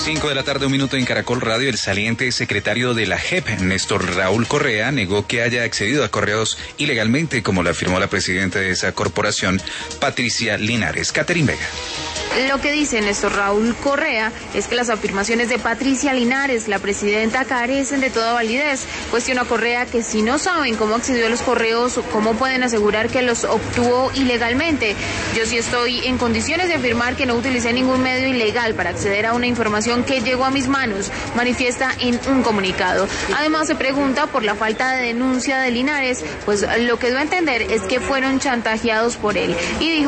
5 de la tarde, 1 minuto en Caracol Radio. El saliente secretario de la JEP, Néstor Raúl Correa, negó que haya accedido a correos ilegalmente, como lo afirmó la presidenta de esa corporación, Patricia Linares. Catherine Vega. Lo que dice Néstor Raúl Correa es que las afirmaciones de Patricia Linares, la presidenta, carecen de toda validez. Cuestiona a Correa que si no saben cómo accedió a los correos, ¿cómo pueden asegurar que los obtuvo ilegalmente? Yo sí estoy en condiciones de afirmar que no utilicé ningún medio ilegal para acceder a una información que llegó a mis manos, manifiesta en un comunicado. Además se pregunta por la falta de denuncia de Linares, pues lo que dio a entender es que fueron chantajeados por él. Y dijo